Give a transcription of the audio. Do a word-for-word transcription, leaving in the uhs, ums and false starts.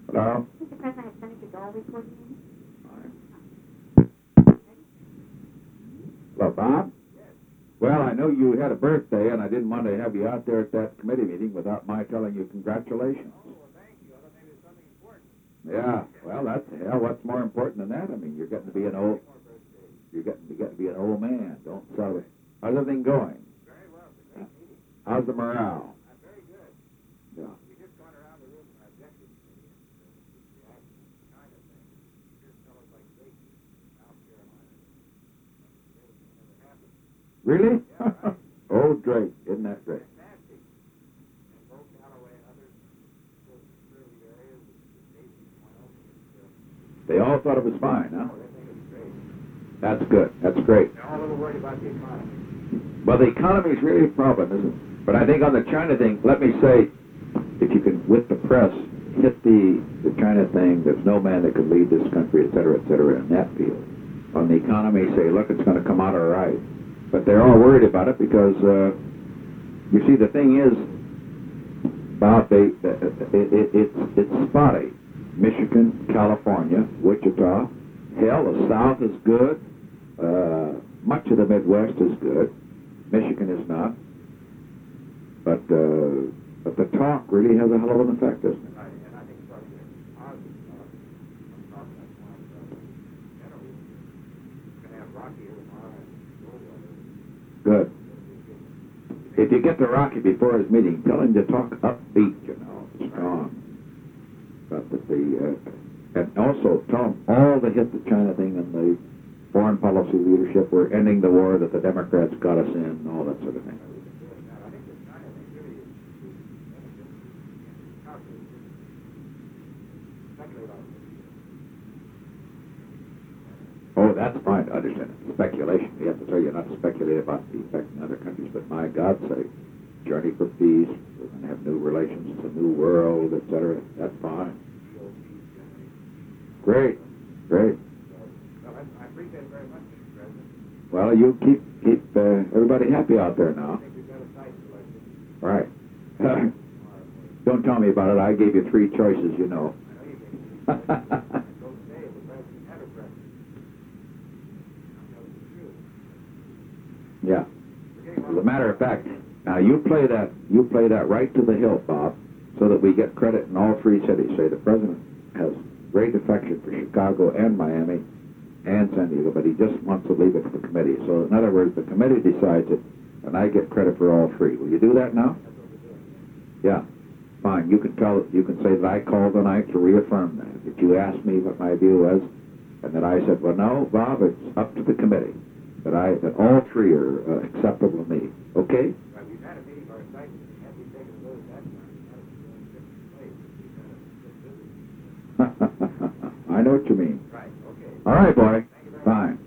Hello? Mister President, I have Senator Dole reporting in. Hello, Bob? Well, I know you had a birthday, and I didn't want to have you out there at that committee meeting without my telling you congratulations. Oh, well, thank you. I thought maybe it was something important. Yeah, well, that's hell. What's more important than that? I mean, you're getting to be an old, you're getting to get to be an old man. Don't sell it. How's everything going? Very well. It's a great meeting. How's the morale? I'm very good. Yeah. We just gone around the room in our executive committee and uh, the reaction to the China thing. Here's fellows like Drake in South Carolina. Something really never happened. Really? Yeah, right. Oh, Drake. Isn't that great? Fantastic. And Bo Calloway and others in certain conservative areas, Stacey from Wyoming, and, uh, They all thought it was fine, huh? oh, they think it's great. That's good. That's great. They're all a little worried about the economy. Well, the economy is really a problem, isn't it? But I think on the China thing, let me say, if you can, with the press, hit the, the China thing, there's no man that could lead this country, et cetera, et cetera, in that field. On the economy, say, look, it's going to come out all right. But they're all worried about it because, uh, you see, the thing is, Bob, they, it, it, it's, it's spotty. Michigan, California, Wichita, hell, the South is good. Uh, much of the Midwest is good. Michigan is not. But, uh, but the talk really has a hell of an effect, doesn't it? Right, and I think it's going to be a positive talk. I'm talking that point, uh, generally, we're going to have Rocky here tomorrow and Goldwater. Good. If you get to Rocky before his meeting, tell him to talk upbeat, you know, strong. But that the, uh, and also tell him all the hit the China thing and the foreign policy leadership, we're ending the war that the Democrats got us in, and all that sort of thing. I think the China thing really is calculated. Speculate on it. Oh, that's fine to understand. Speculation. You have to tell you not to speculate about the effect in other countries, but my God's sake, journey for peace, we're going to have new relations, it's a new world, et cetera. That's fine. Great, great. Well, I, I appreciate it very much, Mister President. Well, you keep keep uh, everybody happy out there I now. think we've got a site selected All right. tomorrow. Don't tell me about it. I gave you three choices, you know. I know you gave me the Don't say if the president had a president. I'm telling you the truth. Yeah. We're getting As a matter of fact, now you play that you play that right to the hilt, Bob, so that we get credit in all three cities. Say the president has great affection for Chicago and Miami and San Diego, but he just wants to leave it to the committee. So in other words, the committee decides it, and I get credit for all three. Will you do that now? That's what we're doing. Yeah. Fine. You can tell. You can say that I called tonight to reaffirm that. That you asked me what my view was, and that I said, well, no, Bob, it's up to the committee. That I that all three are uh, acceptable to me. Okay? Right, we've had a meeting of our site, and had we taken a vote at that time, we had it in a different place. We've had a different visit. I know what you mean. Right, okay. All right, boy. Thank you very much. Fine.